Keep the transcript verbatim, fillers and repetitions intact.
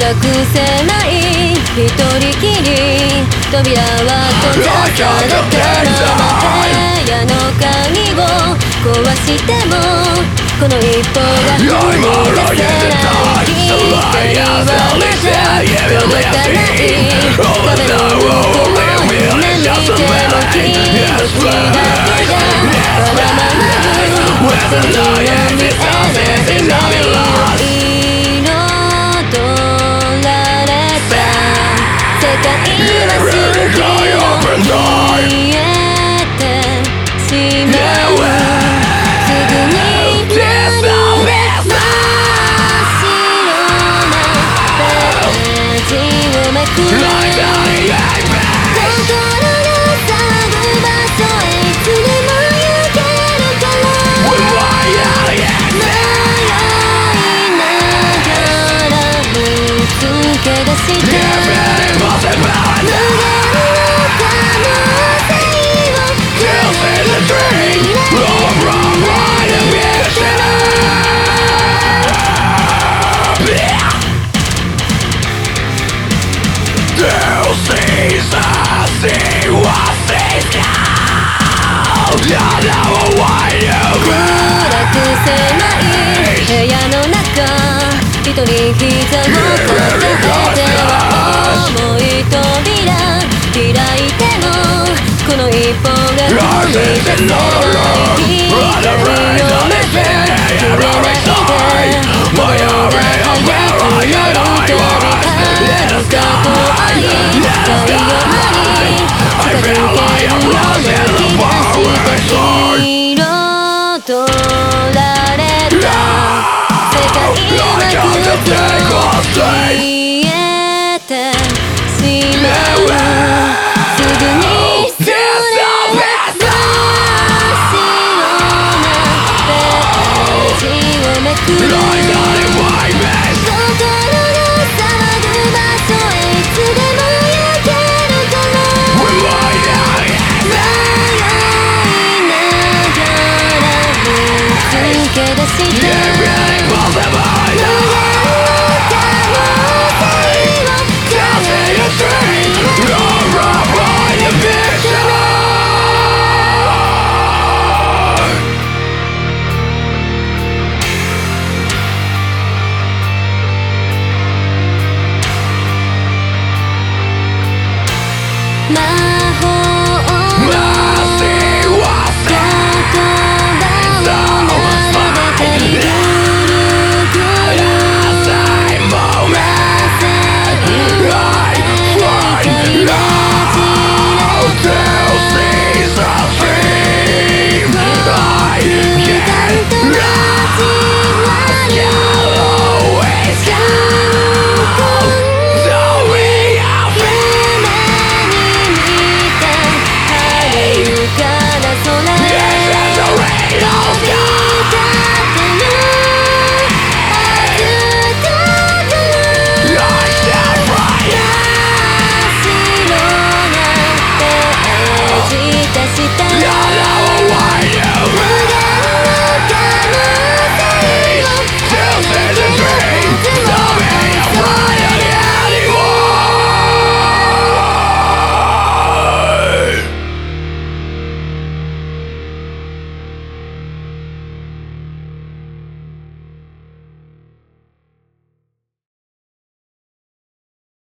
く狭い一人きり扉は閉ざされたまま部屋の鍵を壊してもこの一歩が踏み出せない光はまだ届かない壁の向こうに見ても気持ちだけがわがままに先を見えない部屋の中一人膝を立てては重い扉開いてもこの一歩が踏み出せない光を見て揺れないで戻れ早く夜飛び離すか怖い太陽に近づけるような気がして色と世界は崩れ